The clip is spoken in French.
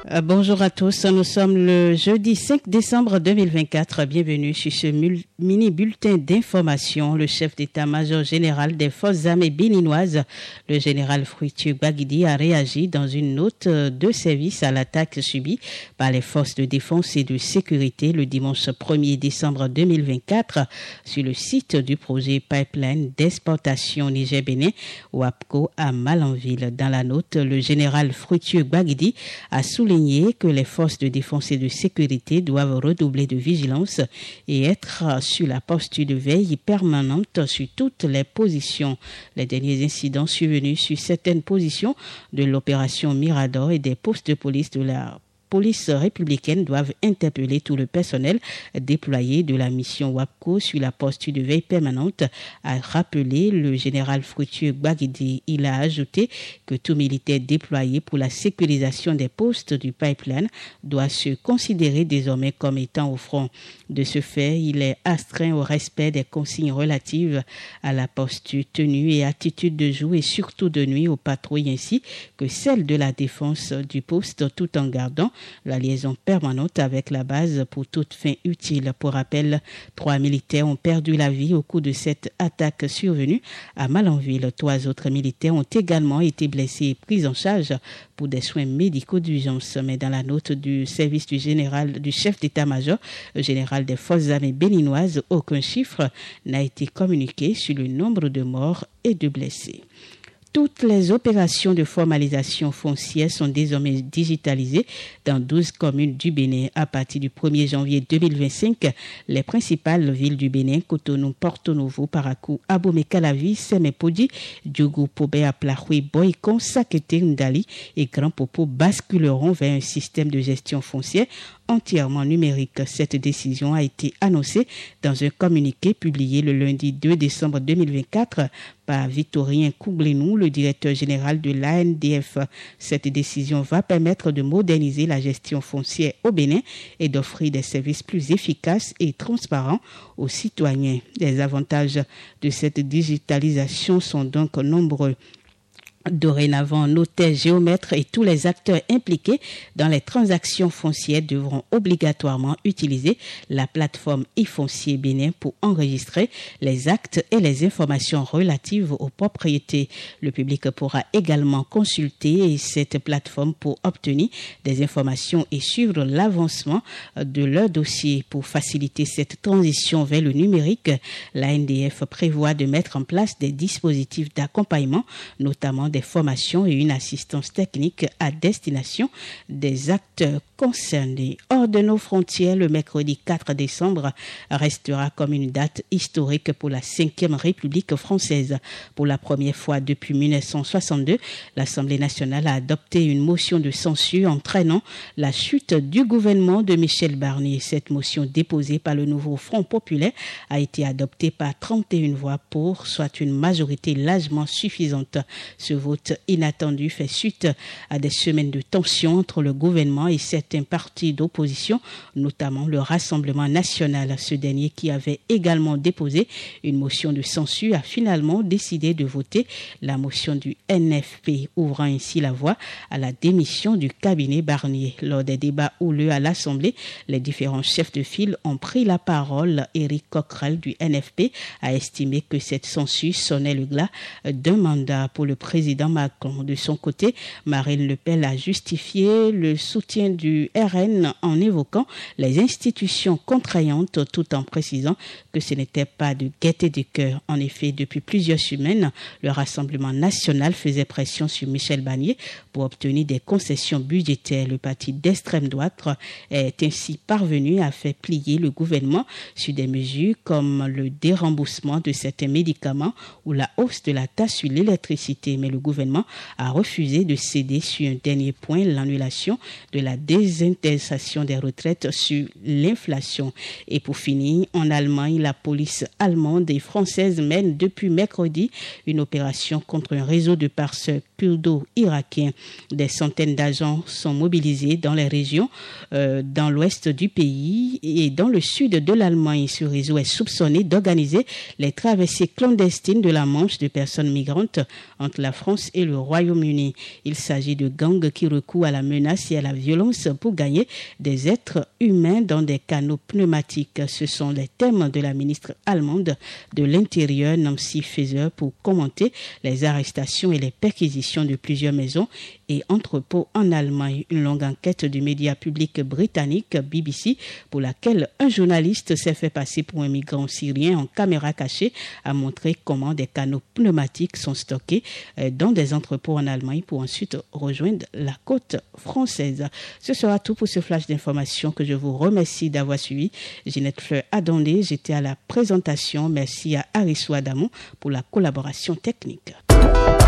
Bonjour à tous, nous sommes le jeudi 5 décembre 2024. Bienvenue sur ce mini-bulletin d'information. Le chef d'état-major général des forces armées béninoises, le général Fruitier Gbaguidi, a réagi dans une note de service à l'attaque subie par les forces de défense et de sécurité le dimanche 1er décembre 2024 sur le site du projet Pipeline d'exportation Niger-Bénin, WAPCO, à Malanville. Dans la note, le général Fruitier Gbaguidi a souligné que les forces de défense et de sécurité doivent redoubler de vigilance et être sur la posture de veille permanente sur toutes les positions. Les derniers incidents survenus sur certaines positions de l'opération Mirador et des postes de police de la police républicaine doivent interpeller tout le personnel déployé de la mission WAPCO sur la posture de veille permanente, a rappelé le général Fruitier Gbaguidi. Il a ajouté que tout militaire déployé pour la sécurisation des postes du pipeline doit se considérer désormais comme étant au front. De ce fait, il est astreint au respect des consignes relatives à la posture, tenue et attitude de jour et surtout de nuit aux patrouilles ainsi que celle de la défense du poste, tout en gardant la liaison permanente avec la base pour toute fin utile. Pour rappel, 3 militaires ont perdu la vie au cours de cette attaque survenue à Malanville. 3 autres militaires ont également été blessés et pris en charge pour des soins médicaux d'urgence. Mais dans la note du service du chef d'état-major général des forces armées béninoises, aucun chiffre n'a été communiqué sur le nombre de morts et de blessés. Toutes les opérations de formalisation foncière sont désormais digitalisées dans 12 communes du Bénin. À partir du 1er janvier 2025, les principales villes du Bénin, Cotonou, Porto Novo, Parakou, Abomey-Calavi, Sémé-Podi, Diougou, Pobé, Aplahoui, Boycon, Sakété, Ndali et Grand Popo basculeront vers un système de gestion foncière entièrement numérique. Cette décision a été annoncée dans un communiqué publié le lundi 2 décembre 2024 par Victorien Koublenou, le directeur général de l'ANDF. Cette décision va permettre de moderniser la gestion foncière au Bénin et d'offrir des services plus efficaces et transparents aux citoyens. Les avantages de cette digitalisation sont donc nombreux. Dorénavant, notaires, géomètres et tous les acteurs impliqués dans les transactions foncières devront obligatoirement utiliser la plateforme e-foncier Bénin pour enregistrer les actes et les informations relatives aux propriétés. Le public pourra également consulter cette plateforme pour obtenir des informations et suivre l'avancement de leur dossier. Pour faciliter cette transition vers le numérique, la NDF prévoit de mettre en place des dispositifs d'accompagnement, notamment des formations et une assistance technique à destination des acteurs concernés. Hors de nos frontières, le mercredi 4 décembre restera comme une date historique pour la 5e République française. Pour la première fois depuis 1962, l'Assemblée nationale a adopté une motion de censure entraînant la chute du gouvernement de Michel Barnier. Cette motion déposée par le nouveau Front populaire a été adoptée par 31 voix pour, soit une majorité largement suffisante. Ce vote inattendu fait suite à des semaines de tension entre le gouvernement et certains partis d'opposition, notamment le Rassemblement national. Ce dernier, qui avait également déposé une motion de censure, a finalement décidé de voter la motion du NFP, ouvrant ainsi la voie à la démission du cabinet Barnier. Lors des débats houleux à l'Assemblée, les différents chefs de file ont pris la parole. Éric Coquerel du NFP a estimé que cette censure sonnait le glas d'un mandat pour le président Macron. De son côté, Marine Le Pen a justifié le soutien du RN en évoquant les institutions contraignantes, tout en précisant que ce n'était pas de gaieté du cœur. En effet, depuis plusieurs semaines, le Rassemblement national faisait pression sur Michel Barnier pour obtenir des concessions budgétaires. Le parti d'extrême droite est ainsi parvenu à faire plier le gouvernement sur des mesures comme le déremboursement de certains médicaments ou la hausse de la taxe sur l'électricité. Mais le gouvernement a refusé de céder sur un dernier point, l'annulation de la désindexation des retraites sur l'inflation. Et pour finir, en Allemagne, la police allemande et française mène depuis mercredi une opération contre un réseau de passeurs kurdo-irakiens. Des centaines d'agents sont mobilisés dans les régions dans l'ouest du pays et dans le sud de l'Allemagne. Ce réseau est soupçonné d'organiser les traversées clandestines de la Manche de personnes migrantes entre la France France et le Royaume-Uni. Il s'agit de gangs qui recourent à la menace et à la violence pour gagner des êtres humains dans des canaux pneumatiques. Ce sont les thèmes de la ministre allemande de l'Intérieur, Nancy Faeser, pour commenter les arrestations et les perquisitions de plusieurs maisons et entrepôts en Allemagne. Une longue enquête du média public britannique BBC, pour laquelle un journaliste s'est fait passer pour un migrant syrien en caméra cachée, a montré comment des canaux pneumatiques sont stockés dans des entrepôts en Allemagne pour ensuite rejoindre la côte française. Ce sera tout pour ce flash d'information que je vous remercie d'avoir suivi. Ginette Fleur Adondé, j'étais à la présentation. Merci à Arisou Adamou pour la collaboration technique.